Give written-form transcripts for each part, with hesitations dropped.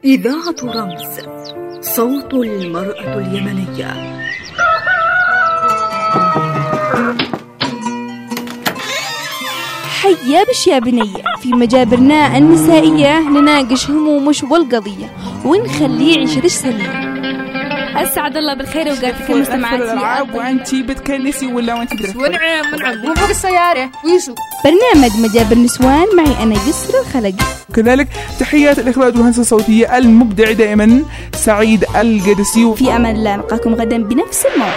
إذاعة رمز، صوت المرأة اليمنية. حيا بش يا بنية، في مجابرنا النسائية نناقش همومش والقضية ونخليه عيشتش سليمة. أسعد الله بالخير وقاتك المستمعات. وأنتي بتكنسي ولا وأنتي بترفضي؟ ونعم وفوق السيارة ويسوق. برنامج مجابر نسوان معي أنا يسر الخلق. كذلك تحيات الإخراج والهندسة الصوتية المبدع دائما سعيد القدسي. في أمان الله، نلقاكم غدا بنفس الموعد.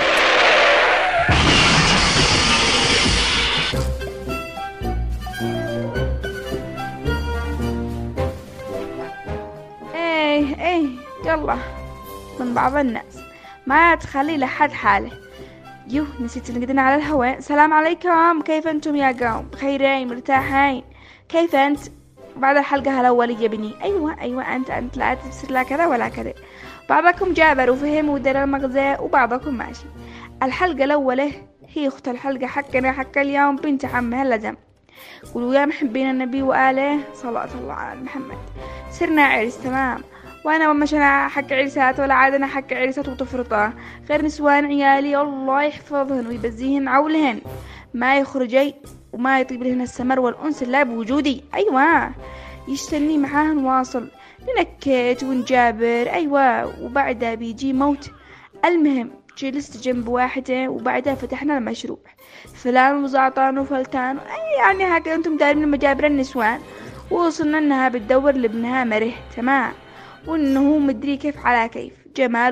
ايه يلا من بعض الناس ما تخلي لحد حاله. نسيت نقدنا على الهواء. السلام عليكم، كيف انتم يا قوم؟ بخيرين مرتاحين؟ كيف انت بعد الحلقة الأولية يا بني؟ ايوه انت لا تفسر لا كذا ولا كذا. بعضكم جابر وفهم ودر المغزى وبعضكم ماشي. الحلقة الأولى هي اخت الحلقة حقنا حق اليوم، بنت عمها اللزم. قولوا يا محبين النبي وآله صلاة الله على محمد. سرنا عرس تمام، وانا ومشنا حق عرسات ولا عادنا حق عرسات وتفرطه غير نسوان عيالي الله يحفظهن ويبزيهن عولهن، ما يخرجي وما يطيب لهن السمر والأنس لا بوجودي. يشتني معاهن واصل ننكت ونجابر. وبعدها بيجي موت. المهم جلست جنب واحدة وبعدها فتحنا المشروع، فلان وزعطان وفلتان يعني هكذا انتم دارين المجابر النسوان. ووصلنا انها بتدور لابنها مره تمام، وانه مدري كيف على كيف جمال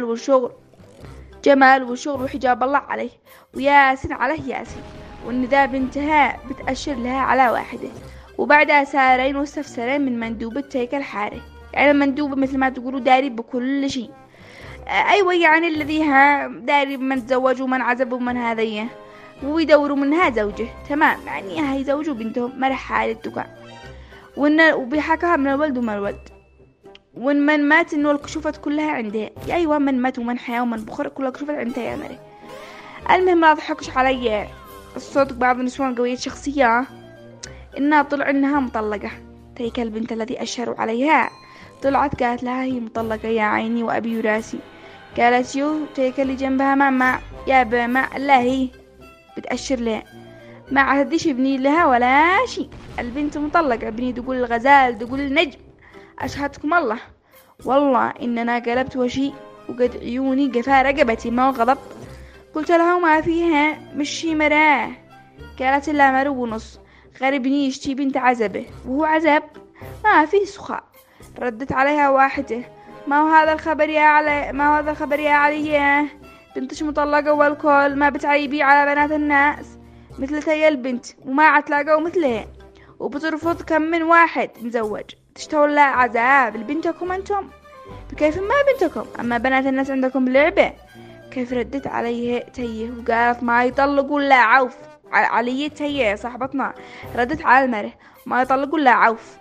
وشغل وحجاب الله عليه وياسين عليه ياسين، وان ذا بنتها بتأشر لها على واحدة. وبعدها سارين واستفسرين من مندوبة تيك الحارة، يعني المندوبة مثل ما تقولوا داري بكل شيء. يعني الذي داري من تزوج ومن عزب ومن هذيه، ويدوروا منها زوجه تمام، يعني هاي زوجه وبنتهم مرح حالة دكان، وبيحكاها من الولد ومن الولد. وإن من مات إنه الكشوفات كلها عندها. من مات ومن حياة ومن بخر كلها كشوفات عندها يا مري. المهم لا تضحكش علي الصوت. بعض النسوان قوية شخصية إنها طلع إنها مطلقة. تلك البنت الذي أشهروا عليها طلعت قالت لها هي مطلقة يا عيني وأبي وراسي. قالت تلك اللي جنبها مع يا مع الله هي بتأشر لها، ما عهدش ابني لها ولا شيء. البنت مطلقة، ابني تقول الغزال تقول النجم. أشهدكم الله والله إننا قلبت وشي وقد عيوني قفا رقبتي ما غضب. قلت لها ما فيها مشي مراه. قالت لا مرو ونص، غربني يشتي بنت عزبه وهو عزب ما فيه سخاء. ردت عليها واحدة ما هو هذا الخبر يا علي بنتش مطلقة والكل ما بتعيبي على بنات الناس مثل تي البنت وما عتلاقوا مثلها، وبترفض كم من واحد مزوج تشتغل لا عذاب لبنتكم أنتم بكيف ما بنتكم، أما بنات الناس عندكم لعبة. كيف ردت عليه تيه وقالت ما يطلقوا لا عوف. علي تيه صاحبتنا ردت على المره ما يطلقوا لا عوف.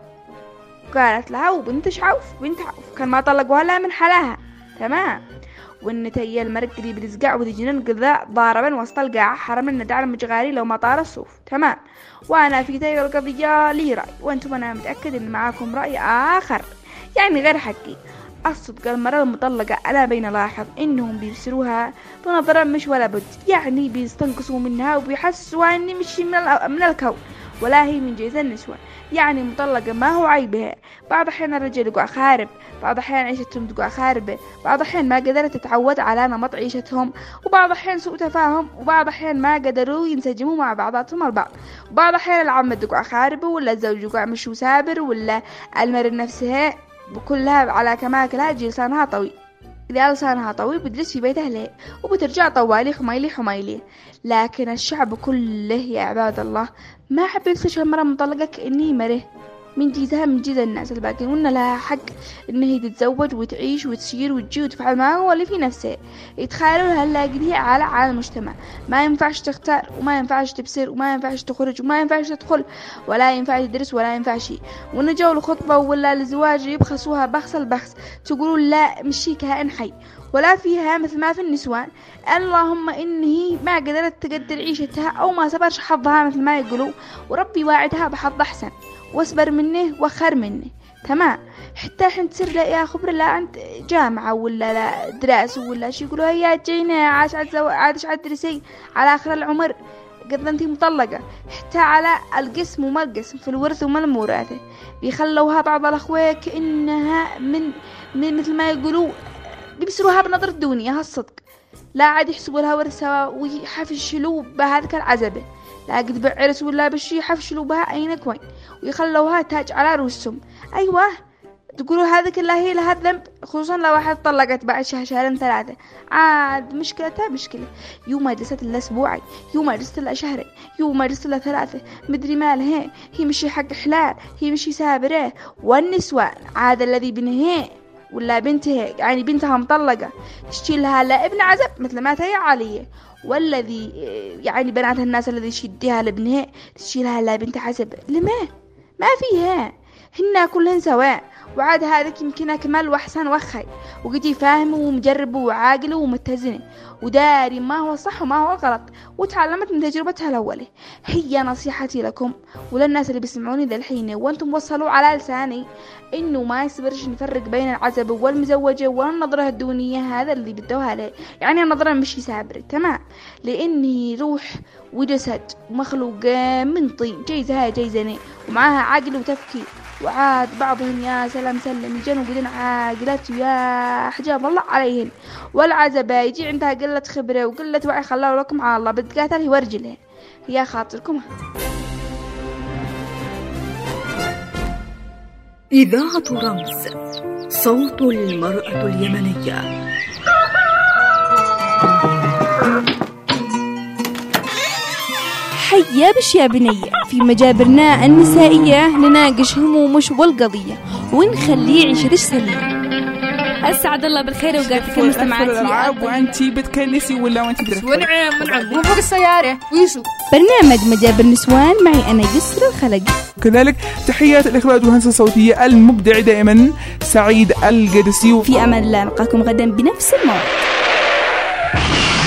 قالت لها وبنتش بنت عوف كان ما طلقوها لا من حلاها تمام. وإن تيه المرق قريب رزقع وذجنن قذاء ضاربا وسط القاع حرم الندع المجغاري لو ما طار الصوف تمام. وأنا في تيه القضية لي رأي، وأنتم أنا متأكد إن معاكم رأي آخر يعني غير حقي. الصدق المرأة المطلقة أنا بين لاحظ إنهم بيرسلوها بنظرة مش ولا بد، يعني بيستنقصوا منها وبيحسوا إني مش من الكون ولا هي من جيز النسوة. يعني مطلقة ما هو عيبها. بعض أحيان الرجال يقع خارب، بعض أحيان عيشتهم تقع خاربة، بعض أحيان ما قدرت تتعود على نمط عيشتهم، وبعض أحيان سوء تفاهم، وبعض أحيان ما قدروا ينسجموا مع بعضاتهم البعض، وبعض أحيان العمة تقع خاربة ولا الزوج يقع مشو سابر ولا المرأة نفسها بكلها على كماكلها لسانها طويل. إذا لسانها طويل بتجلس في بيتها ليه وبترجع طوالي حميلي. لكن الشعب كله يا عباد الله ما حب يلسش المرأة مطلقة كأنه مره من جيز الناس الباقين، وإن لها حق إن هي تتزوج وتعيش وتسير وتجي وتفعل ما هو اللي في نفسها. يتخيلوا لها اللاقيها على المجتمع. ما ينفعش تختار وما ينفعش تبصر وما ينفعش تخرج وما ينفعش تدخل ولا ينفع تدرس ولا ينفع شيء. وإن جو الخطبة ولا الزواج يبخسوها بخس تقولوا لا مشي كائن حي ولا فيها مثل ما في النسوان. اللهم إن هي ما قدرت تقدر عيشتها أو ما صبرش حظها مثل ما يقولوا، وربي واعدها بحظ أحسن واصبر منه وخر منه تمام. حتى حين تصير لا خبر لا عند جامعة ولا لا دراسة ولا شي يقولوا هيا جينا عاش تدرسي على آخر العمر قد انتي مطلقة. حتى على القسم وما القسم في الورث وما الموراثة بيخلوها بعض الأخوة كأنها من مثل ما يقولوا بيبصروها بنظرة دونية هالصدق، لا عاد يحسبوا لها ورثة ويحفشلوا بهذاك العزبة، لا قد بعرس ولا بشي يحفشلوا بها أين كوين ويخلوها تاج على رؤوسهم. أيوة تقولوا هذا كله هي لها ذنب، خصوصا لو واحد طلقت بعد شهرين ثلاثة عاد مشكلتها مشكلة. يوم ما جلست لها أسبوعي، يوم ما جلست لها شهرين، يوم ما جلست لها ثلاثة، مدري مالها هي مشي حق حلال، هي مشي سابرة. والنسوان عاد الذي بنهي ولا بنتها يعني بنتها مطلقة تشتي لها لا ابن عزب مثل ما تهي عليه، والذي يعني بنات الناس الذي يشديها لابنها تشتي لها لا بنت عزب. لما ما فيها هن كلهن سواء. وعاد هذاك يمكنها كمال وحسن وخي وقدي فاهم ومجرب وعاقل ومتزن وداري ما هو صح وما هو غلط وتعلمت من تجربتها الأولى. هي نصيحتي لكم وللناس اللي بيسمعوني ذا الحين وانتم وصلوا على لساني انه ما يصبرش نفرق بين العزب والمزوجة والنظرة الدونية، هذا اللي بدوها عليه يعني النظرة مش سابرة تمام، لاني روح وجسد مخلوقة من طين جيزها جيزني ومعها عقل وتفكير. وعاد بعضهم يا سلام سلم يجنوا بدون عاقلات يا حجاب الله عليهن، والعزبة يجي عندها قلة خبرة وقلة وعي خلاوا لكم على الله بتقاتل هي ورجلها يا خاطركم. إذاعة رمز صوت المرأة اليمنية. حيا بش يا بنية في مجابرنا النسائية نناقش همومش والقضية ونخليه يعيش ريش سليم. أسعد الله بالخير وقاتك المستمعات. الألعاب وأنتي بتكنسي ولا وأنتي بترفضي؟ ونعم وفوق السيارة ويسوق. برنامج مجابر نسوان معي أنا يسرى الخلق. كذلك تحيات الإخراج والهندسة الصوتية المبدع دائما سعيد القدسي. في أمان الله نلقاكم غدا بنفس الموعد.